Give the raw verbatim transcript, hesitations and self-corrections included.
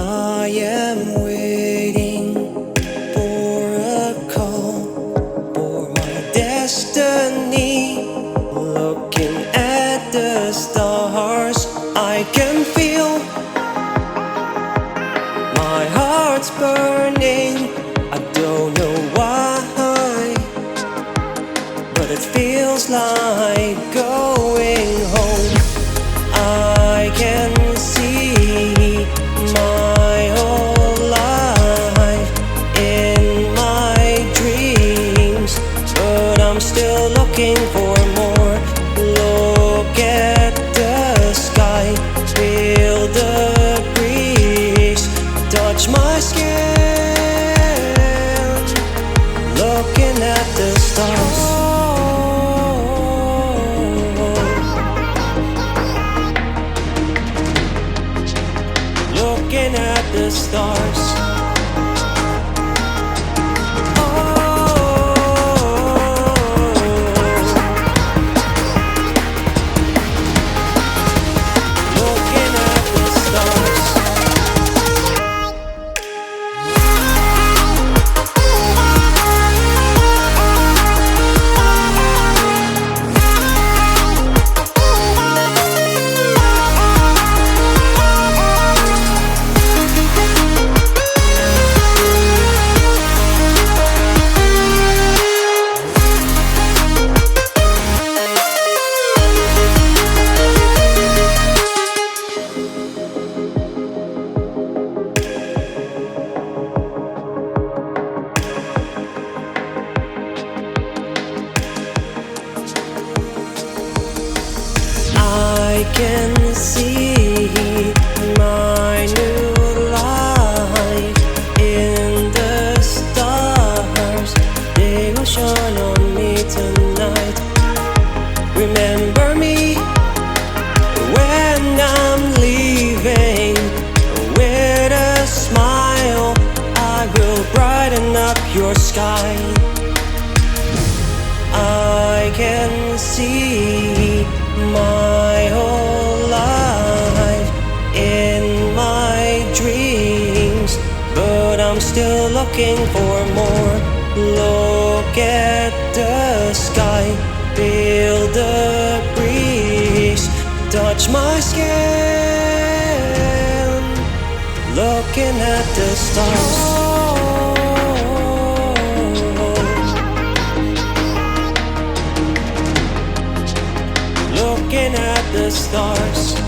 I am waiting for a call for my destiny. Looking at the stars, I can feel my heart's burning. I don't know why, but it feels like going home. I can see my whole life in my dreams, but I'm still looking for more. Look at the sky, feel the breeze, touch my skin, looking at the stars. Looking at the stars. I can see my new life in the stars. They will shine on me tonight. Remember me when I'm leaving. With a smile, I will brighten up your sky. I can see my whole life in my dreams, but I'm still looking for more. Look at the sky, feel the breeze, touch my skin, looking at the stars. Looking at the stars.